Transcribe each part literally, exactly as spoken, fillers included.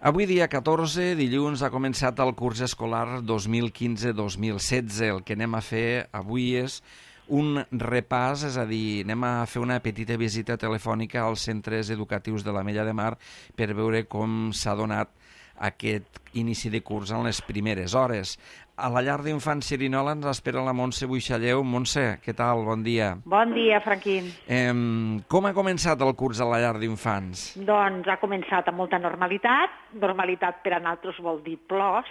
Avui, dia catorze, dilluns, ha començat el curs escolar dos mil quinze dos mil setze. El que anem a fer avui és un repàs, és a dir, anem a fer una petita visita telefònica als centres educatius de l'Ametlla de Mar per veure com s'ha donat aquest inici de curs en les primeres hores. A la llar d'infants Xerinola ens espera la Montse Buixalleu. Montse, què tal? Bon dia. Bon dia, Franquín. Eh, com ha començat el curs a la llar d'infants? Doncs ha començat amb molta normalitat. Normalitat per a nosaltres vol dir plors.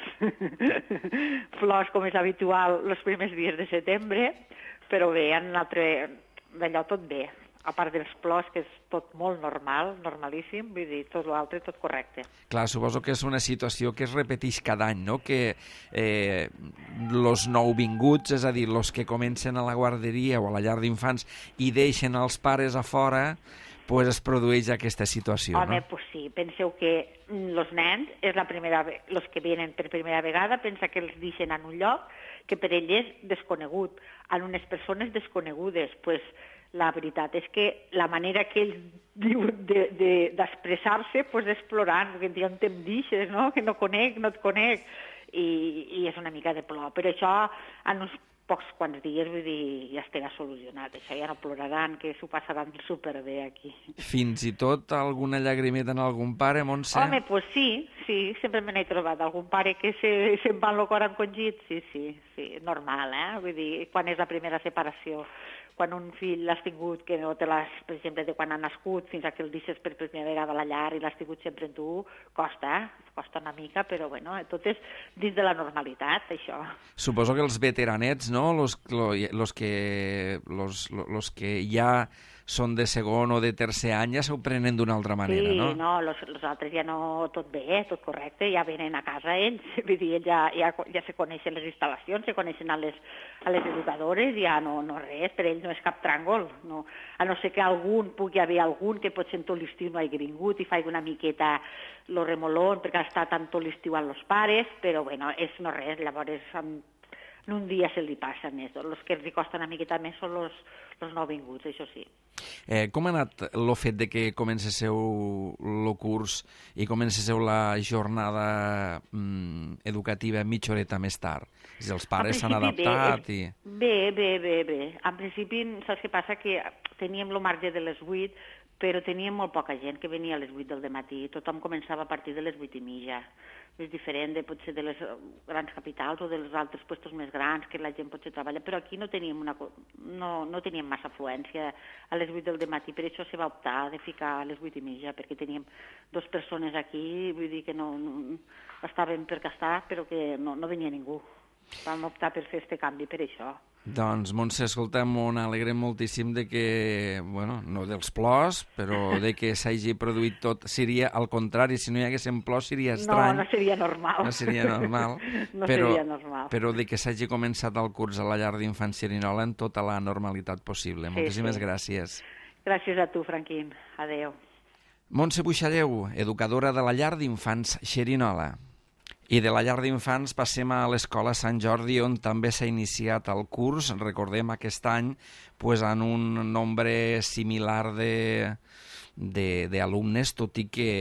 Plors, com és habitual, els primers dies de setembre. Però bé, en l'altre, d'allò tot bé. A part dels plors, que és tot molt normal, normalíssim, vull dir, tot l'altre, tot correcte. Clar, suposo que és una situació que es repeteix cada any, no? Que eh, los nouvinguts, és a dir, los que comencen a la guarderia o a la llar d'infants i deixen els pares a fora, pues es produeix aquesta situació, Home, no? pues sí, penseu que els nens, és la primera, els que venen per primera vegada, pensa que els deixen en un lloc que per ell és desconegut, en unes persones desconegudes, pues la veritat és que la manera que ells diuen d'expressar-se de, pues, és plorant, perquè diuen, te'm deixes, no? Que no conec, no et conec, i, i és una mica de plor. Però això, en uns pocs quants dies, vull dir, ja estarà solucionat. Això ja no ploraran, que s'ho passaran superbé aquí. Fins i tot alguna llagrimeta en algun pare, Montse? Home, doncs pues sí, sí, sempre me n'he trobat. Algun pare que se, se'n va en el cor encongit, sí, sí, sí, normal, eh? Vull dir, quan és la primera separació, quan un fill l'has tingut, que no te l'has, per exemple, de quan ha nascut fins a que el deixes per primera vegada a la llar i l'has tingut sempre en tu, costa, eh? Costa una mica, però bueno, tot és dins de la normalitat, això. Suposo que els veteranets, no?, los, los, que, los, los que ja són de segon o de tercer any ja s'ho prenen d'una altra manera, sí, no? Sí, no, los, los altres ja no, tot bé, tot correcte, ja venen a casa ells, vull dir, ells ja, ja, ja se coneixen les instal·lacions, se coneixen a les, a les educadores, ja no, no res, per ells no és cap tràngol, no. A no ser que algun, pugui haver algun que potser en tot l'estiu no hagi vingut i faig una miqueta lo remolón perquè ha estat tant tot l'estiu amb els pares, però bueno, és no res, llavors en, en un dia se li passa més. Els que els costa una miqueta més són els, els nouvinguts, això sí. Eh, com ha anat el fet de que comencéssiu el curs i comencéssiu la jornada mm, educativa mitja horeta més tard? Si els pares s'han adaptat bé, i... Bé, bé, bé, bé. En principi, saps què passa? Que teníem el marge de les vuit, però teníem molt poca gent que venia a les vuit del dematí. Tothom començava a partir de les vuit i mitja. És diferent de, potser de les grans capitals o dels altres puestos més grans que la gent potser treballa, però aquí no teníem, una, no, no teníem massa afluència a les vuit del dematí, per això se va optar de ficar a les vuit i mitja, perquè teníem dues persones aquí, vull dir que no, no estaven per gastar, però que no, no venia ningú. Vam optar per fer este canvi per això. Doncs, Montse, escoltem, m'alegrem moltíssim de que, bueno, no dels plors, però de que s'hagi produït tot. Seria, al contrari, si no hi haguessin plors seria estrany. No, no seria normal. No seria normal. no però, seria normal. Però de que s'hagi començat el curs a la llar d'infants Xerinola en tota la normalitat possible. Sí, Moltíssimes sí. gràcies. Gràcies a tu, Franquín. Adéu. Montse Buixalleu, educadora de la llar d'infants Xerinola. I de la llar d'infants passem a l'Escola Sant Jordi, on també s'ha iniciat el curs, recordem, aquest any, pues, en un nombre similar de, de, de alumnes, tot i que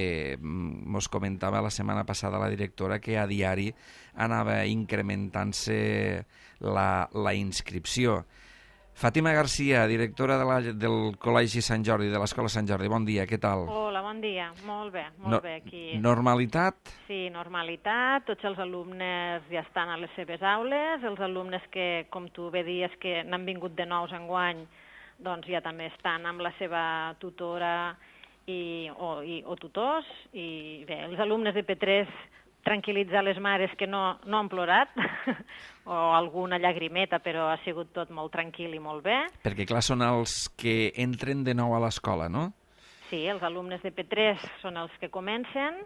mos comentava la setmana passada la directora que a diari anava incrementant-se la, la inscripció. Fàtima Garcia, directora de la, del Col·legi Sant Jordi, de l'Escola Sant Jordi. Bon dia, què tal? Hola, bon dia. Molt bé, molt no, bé. Aquí. Normalitat? Sí, normalitat. Tots els alumnes ja estan a les seves aules. Els alumnes que, com tu bé dies, que n'han vingut de nous enguany, doncs ja també estan amb la seva tutora i, o, i, o tutors. I bé, els alumnes de P tres tranquil·litzar les mares que no, no han plorat, o alguna llagrimeta, però ha sigut tot molt tranquil i molt bé. Perquè, clar, són els que entren de nou a l'escola, no? Sí, els alumnes de P tres són els que comencen,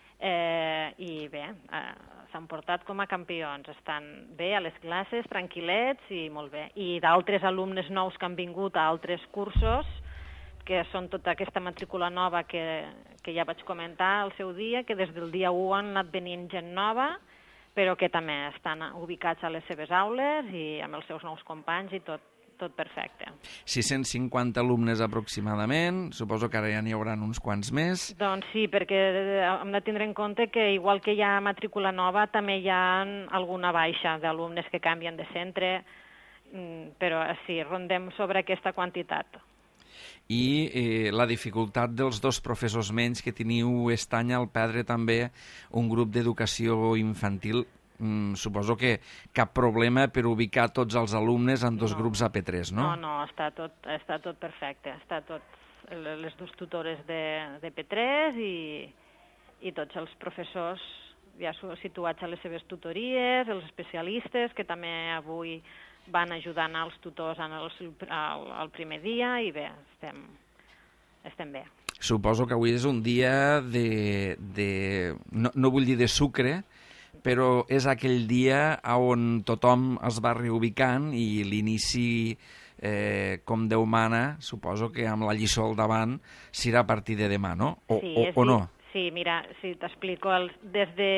eh, i bé, eh, s'han portat com a campions. Estan bé a les classes, tranquil·lets i molt bé. I d'altres alumnes nous que han vingut a altres cursos, que són tota aquesta matrícula nova que, que ja vaig comentar al seu dia, que des del dia u han anat venint gent nova, però que també estan ubicats a les seves aules i amb els seus nous companys i tot, tot perfecte. sis-cents cinquanta alumnes aproximadament, suposo que ara ja n'hi haurà uns quants més. Doncs sí, perquè hem de tindre en compte que igual que hi ha matrícula nova, també hi ha alguna baixa d'alumnes que canvien de centre, però sí, rondem sobre aquesta quantitat. I eh, la dificultat dels dos professors menys que teniu aquest any al perdre també un grup d'educació infantil. Mm, suposo que cap problema per ubicar tots els alumnes en dos no. grups A P tres, no? No, no, està tot, està tot perfecte. Està tot les dues tutores de, de P tres i, i tots els professors ja situats a les seves tutories, els especialistes que també avui van ajudant als tutors en el, el, el primer dia i bé, estem, estem bé. Suposo que avui és un dia de... de no, no vull dir de sucre, però és aquell dia on tothom es va reubicant i l'inici, eh, com Déu mana, suposo que amb la lliçó al davant serà a partir de demà, no? O, sí, o, o no? Sí, mira, si t'explico, des de...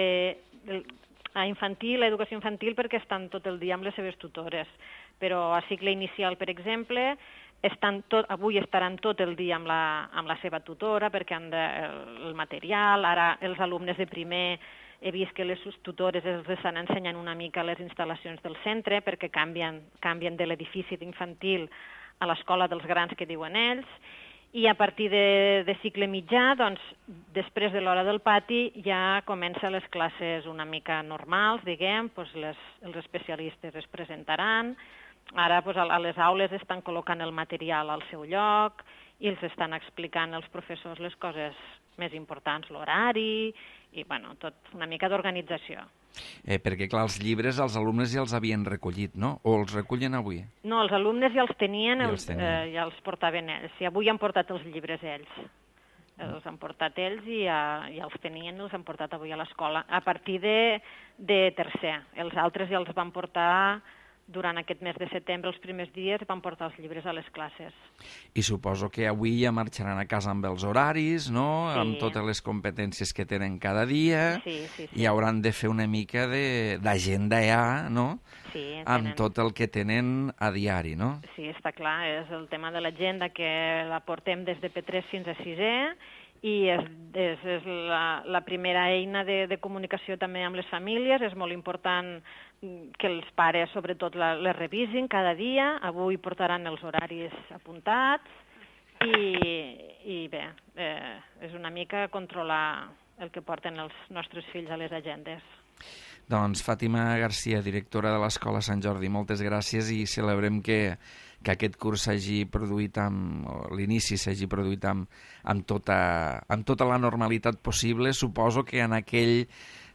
a infantil, a educació infantil, perquè estan tot el dia amb les seves tutores. Però a cicle inicial, per exemple, estan tot, avui estaran tot el dia amb la, amb la seva tutora perquè han de, el, el material. Ara els alumnes de primer he vist que les tutores els estan ensenyant una mica les instal·lacions del centre perquè canvien, canvien de l'edifici d'infantil a l'escola dels grans que diuen ells. I a partir de, de cicle mitjà, doncs, després de l'hora del pati, ja comencen les classes una mica normals, diguem, doncs les, els especialistes es presentaran. Ara doncs, a les aules estan col·locant el material al seu lloc i els estan explicant als professors les coses més importants, l'horari i, bueno, tot una mica d'organització. Eh, perquè, clar, els llibres els alumnes ja els havien recollit, no? O els recullen avui? No, els alumnes ja els tenien, ja els, els, tenien. Eh, ja els portaven ells. I avui han portat els llibres ells. Els han portat ells i ja, ja els tenien i els han portat avui a l'escola. A partir de, de tercer. Els altres ja els van portar durant aquest mes de setembre, els primers dies, van portar els llibres a les classes. I suposo que avui ja marxaran a casa amb els horaris, no? Sí. Amb totes les competències que tenen cada dia. Sí, sí, sí. I hauran de fer una mica d'agenda ja, no? Sí, tenen... Amb tot el que tenen a diari, no? Sí, està clar. És el tema de l'agenda que la portem des de P tres fins a sisè i és, és, és la, la primera eina de, de comunicació també amb les famílies. És molt important que els pares, sobretot, la, les revisin cada dia. Avui portaran els horaris apuntats i, i bé, eh, és una mica controlar el que porten els nostres fills a les agendes. Doncs Fàtima Garcia, directora de l'Escola Sant Jordi, moltes gràcies i celebrem que, que aquest curs s'hagi produït amb, o l'inici s'hagi produït amb, amb, tota, amb tota la normalitat possible. Suposo que en aquell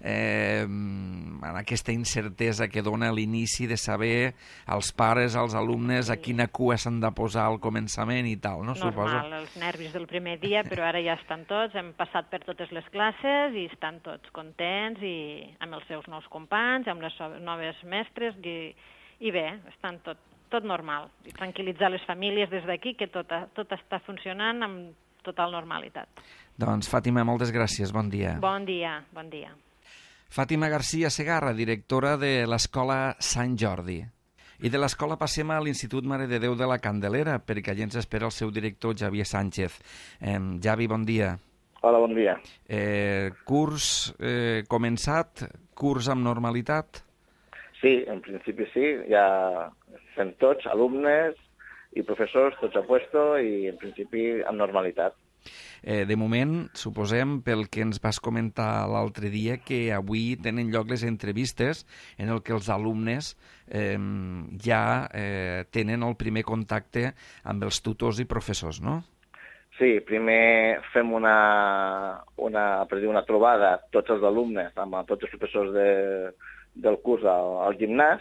eh, en aquesta incertesa que dona l'inici de saber als pares, als alumnes, a quina cua s'han de posar al començament i tal, no? Normal, Suposo. Els nervis del primer dia, però ara ja estan tots, hem passat per totes les classes i estan tots contents i amb els seus nous companys, amb les noves mestres i, i bé, estan tot, tot normal. I tranquil·litzar les famílies des d'aquí que tot, tot està funcionant amb total normalitat. Doncs Fàtima, moltes gràcies, bon dia. Bon dia, bon dia. Fàtima Garcia Segarra, directora de l'Escola Sant Jordi. I de l'escola passem a l'Institut Mare de Déu de la Candelera, perquè allà ens espera el seu director, Javier Sánchez. Eh, Javi, bon dia. Hola, bon dia. Eh, curs eh, començat, curs amb normalitat? Sí, en principi sí, ja fem tots, alumnes i professors, tots a puesto i en principi amb normalitat. Eh, de moment, suposem, pel que ens vas comentar l'altre dia, que avui tenen lloc les entrevistes en el que els alumnes eh, ja eh, tenen el primer contacte amb els tutors i professors, no? Sí, primer fem una, una, per dir, una trobada, tots els alumnes, amb tots els professors de, del curs al, al gimnàs,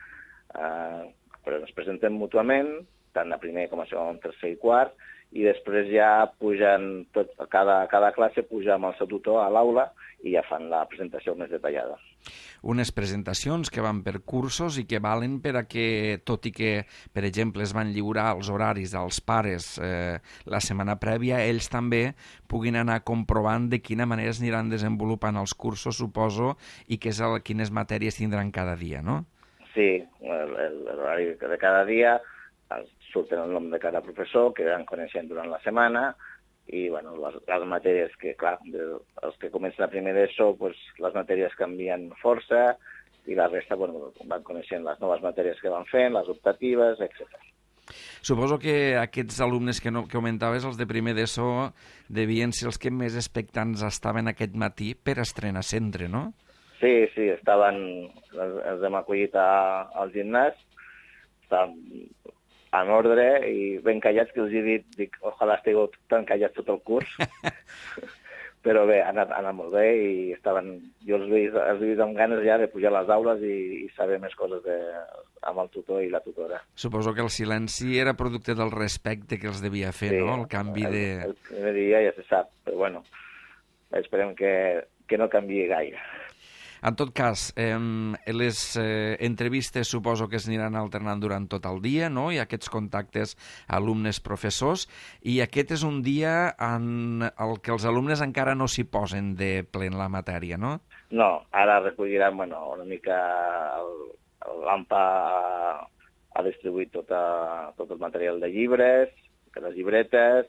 eh, però ens presentem mútuament, tant a primer com a segon, tercer i quart, i després ja pugen, tot, cada, cada classe puja amb el seu tutor a l'aula i ja fan la presentació més detallada. Unes presentacions que van per cursos i que valen per a que, tot i que, per exemple, es van lliurar els horaris als pares eh, la setmana prèvia, ells també puguin anar comprovant de quina manera es aniran desenvolupant els cursos, suposo, i que és el, quines matèries tindran cada dia, no? Sí, l'horari de cada dia, surten el nom de cada professor, que van coneixent durant la setmana, i bueno, les, les matèries que, clar, de, els que comencen a primer d'ESO, pues, les matèries canvien força, i la resta bueno, van coneixent les noves matèries que van fent, les optatives, etcètera. Suposo que aquests alumnes que, no, que comentaves, els de primer d'ESO, devien ser els que més expectants estaven aquest matí per estrenar centre, no? Sí, sí, estaven, els hem acollit a, al gimnàs, estaven en ordre i ben callats, que els he dit, dic, ojalà estigueu tan callats tot el curs, però bé, ha anat, ha anat molt bé i estaven, jo els he, els he vist amb ganes ja de pujar a les aules i, i saber més coses de, amb el tutor i la tutora. Suposo que el silenci era producte del respecte que els devia fer, sí, no? El canvi de... El, el primer dia ja se sap, però bueno, esperem que, que no canviï gaire. En tot cas, eh, les eh, entrevistes suposo que es aniran alternant durant tot el dia, no? Hi ha aquests contactes alumnes-professors, i aquest és un dia en el que els alumnes encara no s'hi posen de ple en la matèria, no? No, ara recolliran bueno, una mica l'AMPA ha, ha distribuït tota, tot el material de llibres, de les llibretes,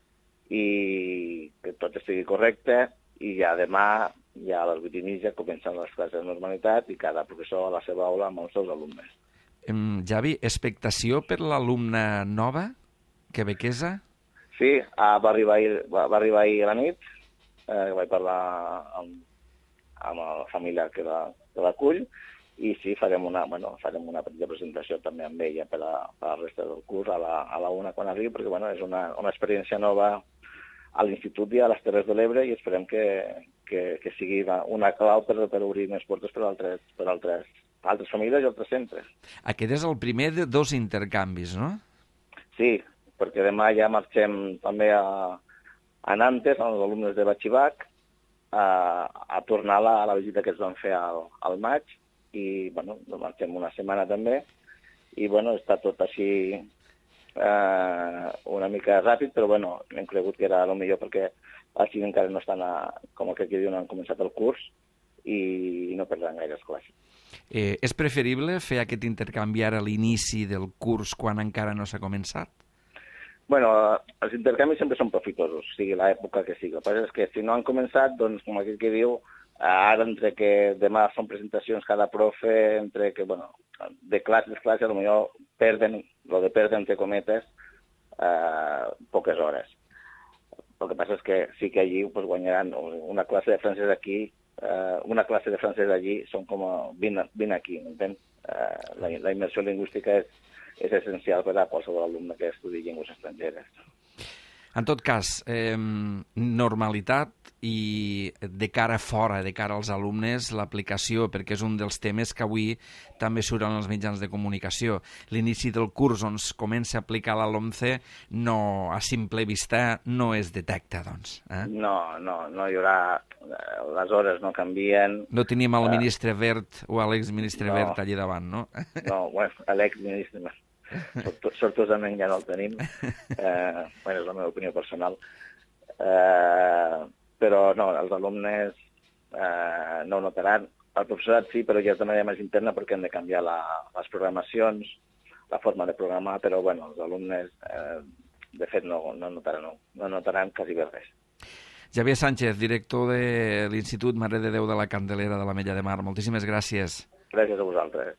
i que tot estigui correcte, i ja demà, ja a les vuit i mitja, comencen les classes de normalitat i cada professor a la seva aula amb els seus alumnes. Um, Javi, expectació per l'alumna nova, quebequesa? Sí, ah, va, arribar ahir, va, va arribar ahir a la nit, eh, vaig parlar amb, amb la família que la, que l'acull, i sí, farem una, bueno, farem una petita presentació també amb ella per a, per a la resta del curs, a la, a la una quan arribi, perquè bueno, és una, una experiència nova a l'Institut i a les Terres de l'Ebre, i esperem que, que, que sigui una clau per, per obrir més portes per altres, per altres, altres famílies i altres centres. Aquest és el primer de dos intercanvis, no? Sí, perquè demà ja marxem també a, a Nantes, amb els alumnes de Batxibac, a, a tornar a la, a la visita que es van fer al, al maig, i bueno, marxem una setmana també, i bueno, està tot així Uh, una mica ràpid, però bueno, hem cregut que era el millor perquè així encara no estan a, com que aquí diuen, han començat el curs i no perdran gaire les classes. Eh, és preferible fer aquest intercanvi ara a l'inici del curs quan encara no s'ha començat? Bueno, els intercanvis sempre són profitosos, sigui l'època que sigui. El que passa és que si no han començat, doncs, com aquell que diu, ara entre que demà són presentacions cada profe, entre que, bueno, de classes a classes, potser perden, lo de perden, entre cometes, eh, poques hores. El que passa és que sí que allí pues, guanyaran una classe de francès aquí, eh, una classe de francès allí són com vint, vint aquí, m'entén? Eh, la, la immersió lingüística és, és essencial per a qualsevol alumne que estudi llengües estrangeres. En tot cas, eh, normalitat i de cara fora, de cara als alumnes, l'aplicació, perquè és un dels temes que avui també surten als mitjans de comunicació. L'inici del curs on es comença a aplicar la LOMCE no, a simple vista no es detecta, doncs. Eh? No, no, no hi haurà... Les hores no canvien... No tenim el ministre Wert o l'exministre no, Wert allà davant, no? No, bueno, l'exministre... Sortosament ja no el tenim, eh, bueno, és la meva opinió personal, eh, però no, els alumnes eh, no ho notaran, el professorat sí, però ja és de manera més interna perquè hem de canviar la, les programacions, la forma de programar, però bueno, els alumnes eh, de fet no, no, notaran, no, no notaran quasi bé res. Javier Sánchez, director de l'Institut Mare de Déu de la Candelera de l'Ametlla de Mar, moltíssimes gràcies. Gràcies a vosaltres.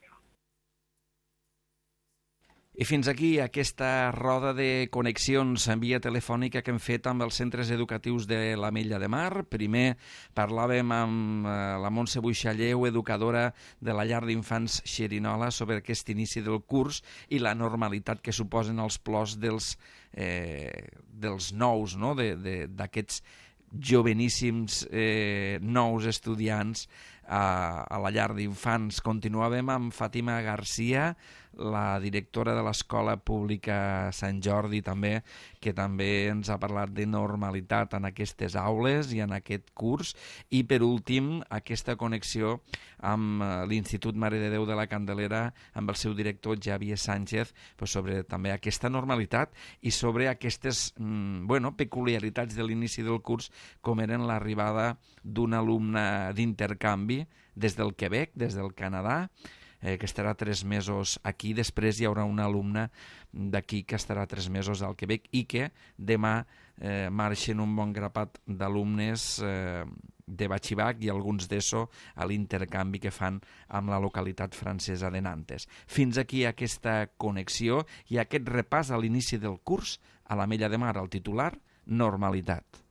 I fins aquí aquesta roda de connexions en via telefònica que hem fet amb els centres educatius de l'Ametlla de Mar. Primer parlàvem amb la Montse Buixalleu, educadora de la llar d'infants Xerinola, sobre aquest inici del curs i la normalitat que suposen els plors dels, eh, dels nous, no? d'aquests joveníssims eh, nous estudiants a, a la llar d'infants. Continuàvem amb Fàtima Garcia, la directora de l'Escola Pública Sant Jordi, també, que també ens ha parlat de normalitat en aquestes aules i en aquest curs. I, per últim, aquesta connexió amb l'Institut Mare de Déu de la Candelera, amb el seu director Javier Sánchez, pues, sobre també aquesta normalitat i sobre aquestes mm, bueno, peculiaritats de l'inici del curs, com eren l'arribada d'un alumne d'intercanvi des del Quebec, des del Canadà, eh, que estarà tres mesos aquí. Després hi haurà una alumna d'aquí que estarà tres mesos al Quebec i que demà eh, marxen un bon grapat d'alumnes eh, de batxibac i alguns d'ESO a l'intercanvi que fan amb la localitat francesa de Nantes. Fins aquí aquesta connexió i aquest repàs a l'inici del curs a l'Ametlla de Mar, el titular, normalitat.